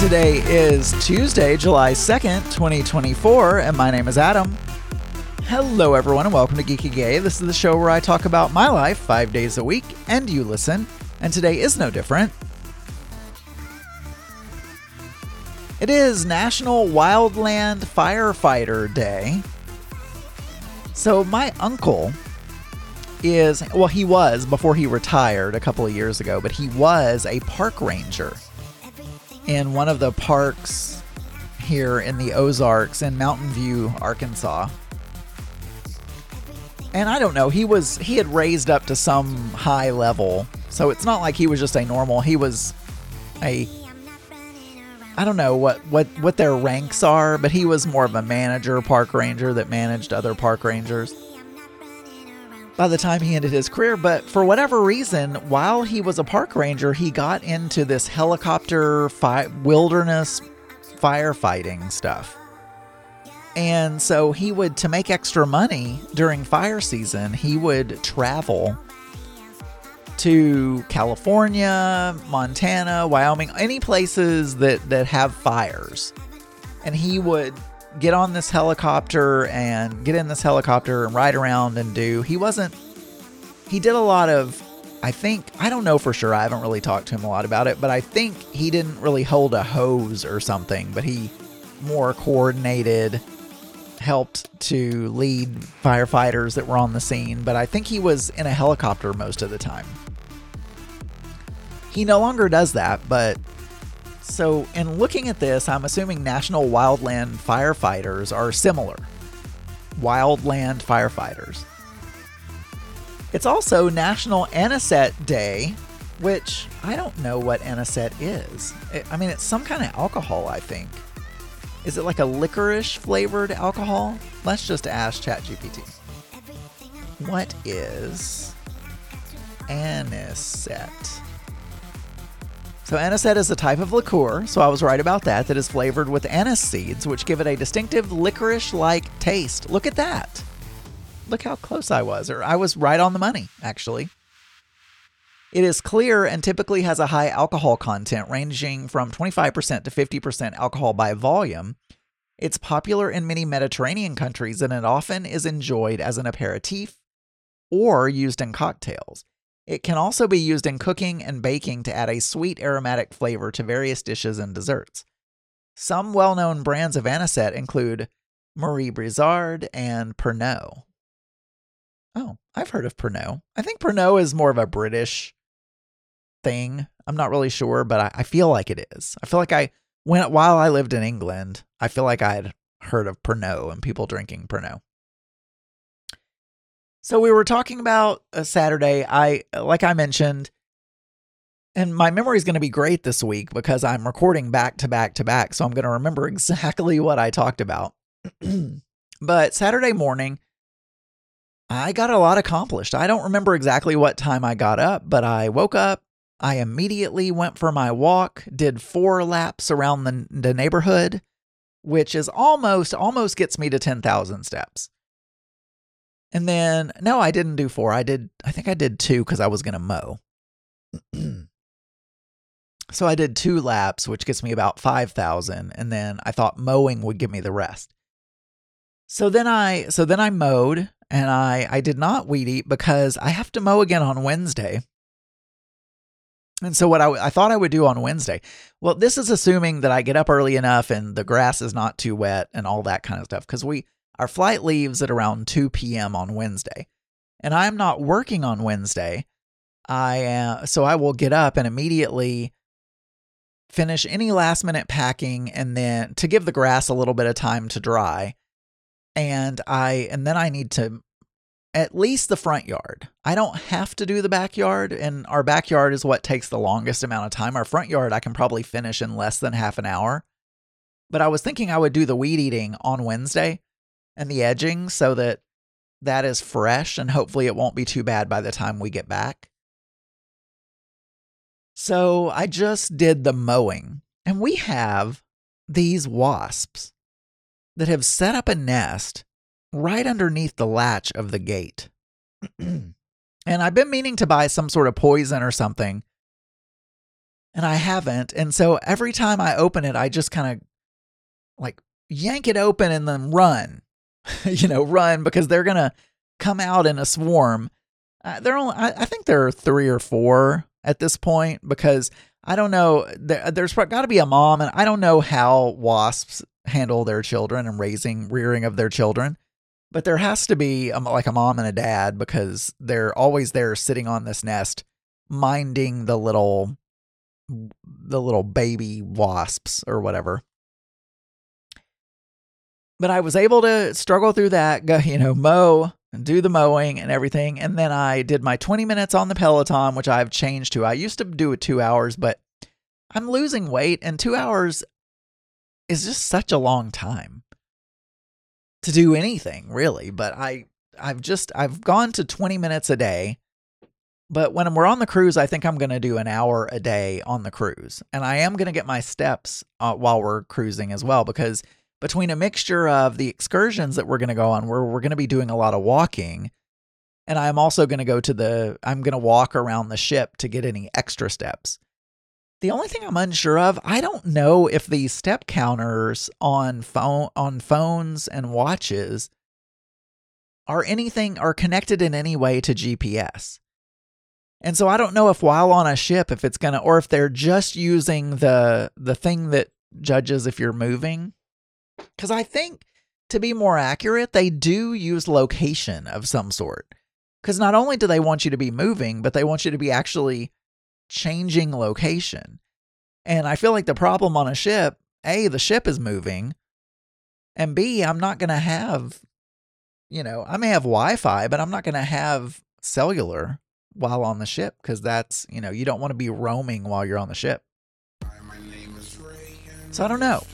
Today is Tuesday, July 2nd, 2024, and my name is Adam. Hello, everyone, and welcome to Geeky Gay. This is the show where I talk about my life 5 days a week, and you listen, and today is no different. It is National Wildland Firefighter Day. So my uncle he was, before he retired a couple of years ago, but he was a park ranger in one of the parks here in the Ozarks in Mountain View, Arkansas. And I don't know, he had raised up to some high level. So it's not like he was just a normal, he was I don't know what their ranks are, but he was more of a manager park ranger that managed other park rangers by the time he ended his career. But for whatever reason, while he was a park ranger, he got into this helicopter wilderness firefighting stuff. And so he would, to make extra money during fire season, he would travel to California, Montana, Wyoming, any places that have fires. And he would get in this helicopter and ride around and he did a lot of, I don't know for sure, I haven't really talked to him a lot about it, but I think he didn't really hold a hose or something, but he more coordinated, helped to lead firefighters that were on the scene, but I think he was in a helicopter most of the time. He no longer does that, but so in looking at this, I'm assuming National Wildland Firefighters are similar. Wildland Firefighters. It's also National Anisette Day, which I don't know what anisette is. It's some kind of alcohol, I think. Is it like a licorice flavored alcohol? Let's just ask ChatGPT. What is anisette? So anisette is a type of liqueur, so I was right about that is flavored with anise seeds, which give it a distinctive licorice-like taste. Look at that. Look how close I was, or I was right on the money, actually. It is clear and typically has a high alcohol content, ranging from 25% to 50% alcohol by volume. It's popular in many Mediterranean countries, and it often is enjoyed as an aperitif or used in cocktails. It can also be used in cooking and baking to add a sweet aromatic flavor to various dishes and desserts. Some well-known brands of anisette include Marie Brizard and Pernod. Oh, I've heard of Pernod. I think Pernod is more of a British thing. I'm not really sure, but I feel like it is. I feel like while I lived in England, I feel like I had heard of Pernod and people drinking Pernod. So we were talking about Saturday. Like I mentioned, and my memory is going to be great this week because I'm recording back to back to back. So I'm going to remember exactly what I talked about. But Saturday morning, I got a lot accomplished. I don't remember exactly what time I got up, but I woke up. I immediately went for my walk, did 4 laps around the neighborhood, which is almost gets me to 10,000 steps. And then, no, I didn't do 4. I think I did 2 because I was going to mow. So I did 2 laps, which gets me about 5,000. And then I thought mowing would give me the rest. So then I mowed, and I did not weed eat because I have to mow again on Wednesday. And so what I thought I would do on Wednesday, well, this is assuming that I get up early enough and the grass is not too wet and all that kind of stuff. Because our flight leaves at around 2 p.m. on Wednesday, and I'm not working on Wednesday. So I will get up and immediately finish any last minute packing, and then to give the grass a little bit of time to dry. And then I need to at least the front yard. I don't have to do the backyard, and our backyard is what takes the longest amount of time. Our front yard I can probably finish in less than half an hour. But I was thinking I would do the weed eating on Wednesday and the edging so that is fresh, and hopefully it won't be too bad by the time we get back. So I just did the mowing, and we have these wasps that have set up a nest right underneath the latch of the gate. And I've been meaning to buy some sort of poison or something and I haven't. And so every time I open it, I just kind of like yank it open and then run, run, because they're going to come out in a swarm. I think there are 3 or 4 at this point, because I don't know, there's got to be a mom, and I don't know how wasps handle their children and rearing of their children, but there has to be like a mom and a dad, because they're always there sitting on this nest, minding the little baby wasps or whatever. But I was able to struggle through that, go, mow and do the mowing and everything. And then I did my 20 minutes on the Peloton, which I've changed to. I used to do it 2 hours, but I'm losing weight, and 2 hours is just such a long time to do anything, really. But I've gone to 20 minutes a day. But when we're on the cruise, I think I'm going to do an hour a day on the cruise. And I am going to get my steps while we're cruising as well, because between a mixture of the excursions that we're going to go on, where we're going to be doing a lot of walking, and I'm also going to I'm going to walk around the ship to get any extra steps. The only thing I'm unsure of, I don't know if these step counters on phones and watches are connected in any way to GPS. And so I don't know if while on a ship, if it's going to, or if they're just using the thing that judges if you're moving. Because I think, to be more accurate, they do use location of some sort. Because not only do they want you to be moving, but they want you to be actually changing location. And I feel like the problem on a ship, A, the ship is moving, and B, I'm not going to have, I may have Wi-Fi, but I'm not going to have cellular while on the ship, because that's, you don't want to be roaming while you're on the ship. So I don't know.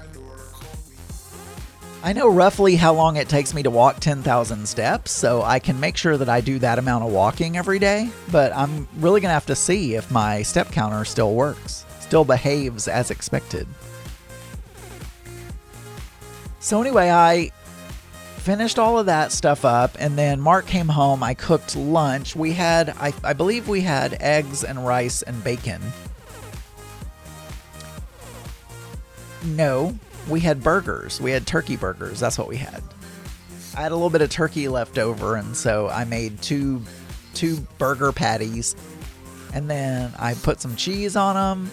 I know roughly how long it takes me to walk 10,000 steps, so I can make sure that I do that amount of walking every day, but I'm really going to have to see if my step counter still works, still behaves as expected. So anyway, I finished all of that stuff up, and then Mark came home. I cooked lunch. We had, I believe we had eggs and rice and bacon. No. We had burgers. We had turkey burgers. That's what we had. I had a little bit of turkey left over, and so I made two burger patties, and then I put some cheese on them,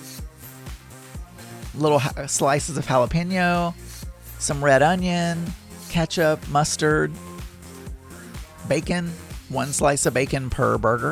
little slices of jalapeno, some red onion, ketchup, mustard, bacon, 1 slice of bacon per burger.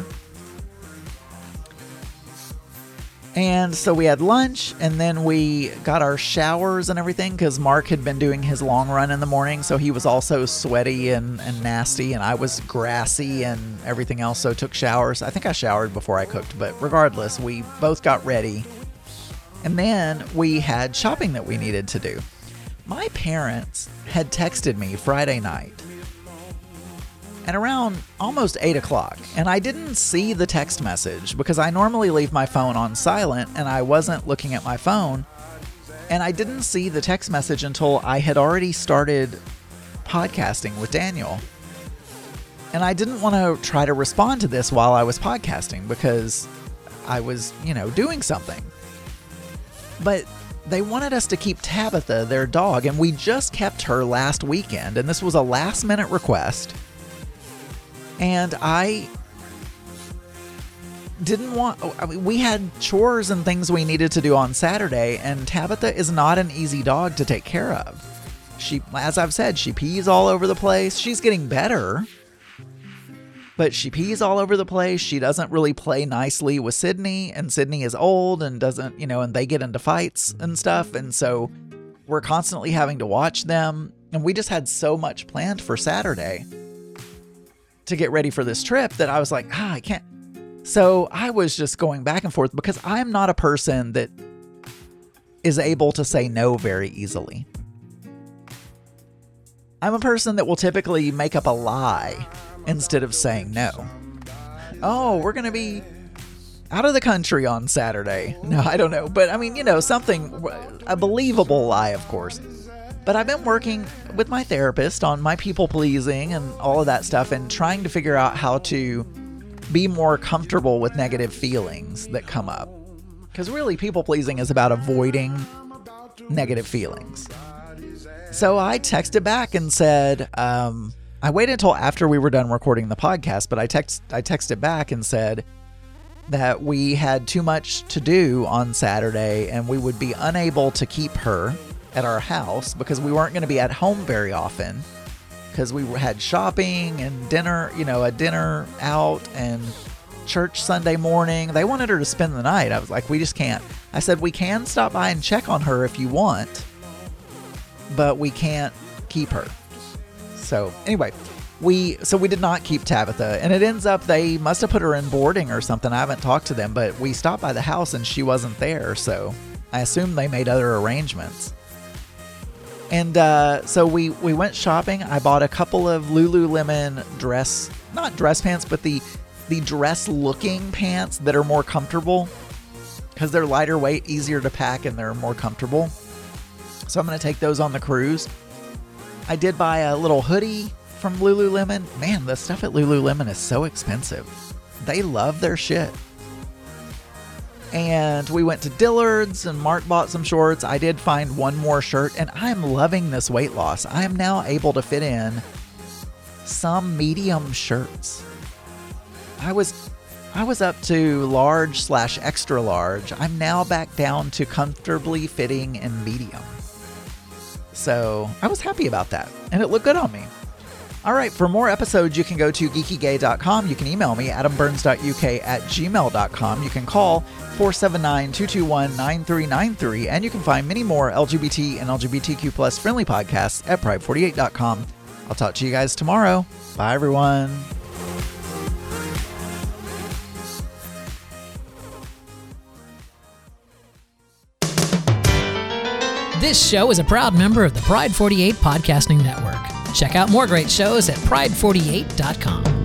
And so we had lunch, and then we got our showers and everything, because Mark had been doing his long run in the morning, so he was also sweaty and nasty, and I was grassy and everything else, so took showers. I think I showered before I cooked, but regardless, we both got ready. And then we had shopping that we needed to do. My parents had texted me Friday night at around almost 8 o'clock, and I didn't see the text message because I normally leave my phone on silent, and I wasn't looking at my phone, and I didn't see the text message until I had already started podcasting with Daniel. And I didn't want to try to respond to this while I was podcasting because I was, doing something. But they wanted us to keep Tabitha, their dog, and we just kept her last weekend, and this was a last-minute request. And I didn't want... we had chores and things we needed to do on Saturday, and Tabitha is not an easy dog to take care of. She, as I've said, she pees all over the place. She's getting better, but she pees all over the place. She doesn't really play nicely with Sydney, and Sydney is old and doesn't, and they get into fights and stuff, and so we're constantly having to watch them, and we just had so much planned for Saturday to get ready for this trip that I was like, I can't. So I was just going back and forth because I'm not a person that is able to say no very easily. I'm a person that will typically make up a lie instead of saying no. Oh, we're going to be out of the country on Saturday. No, I don't know. But I mean, something, a believable lie, of course. But I've been working with my therapist on my people pleasing and all of that stuff and trying to figure out how to be more comfortable with negative feelings that come up. Because really, people pleasing is about avoiding negative feelings. So I texted back and said, I waited until after we were done recording the podcast, but I texted back and said that we had too much to do on Saturday and we would be unable to keep her at our house because we weren't going to be at home very often because we had shopping and dinner, a dinner out and church Sunday morning. They wanted her to spend the night. I was like, we just can't. I said, we can stop by and check on her if you want, but we can't keep her. So anyway, we did not keep Tabitha, and it ends up they must have put her in boarding or something. I haven't talked to them, but we stopped by the house and she wasn't there. So I assume they made other arrangements. And so we went shopping. I bought a couple of Lululemon not dress pants, but the dress looking pants that are more comfortable because they're lighter weight, easier to pack, and they're more comfortable. So I'm going to take those on the cruise. I did buy a little hoodie from Lululemon. Man, the stuff at Lululemon is so expensive. They love their shit. And we went to Dillard's and Mark bought some shorts. I did find one more shirt and I'm loving this weight loss. I am now able to fit in some medium shirts. I was up to large/extra large. I'm now back down to comfortably fitting in medium. So I was happy about that and it looked good on me. All right, for more episodes, you can go to geekygay.com. You can email me, adamburns.uk@gmail.com. You can call 479-221-9393, and you can find many more LGBT and LGBTQ plus friendly podcasts at pride48.com. I'll talk to you guys tomorrow. Bye, everyone. This show is a proud member of the Pride 48 Podcasting Network. Check out more great shows at pride48.com.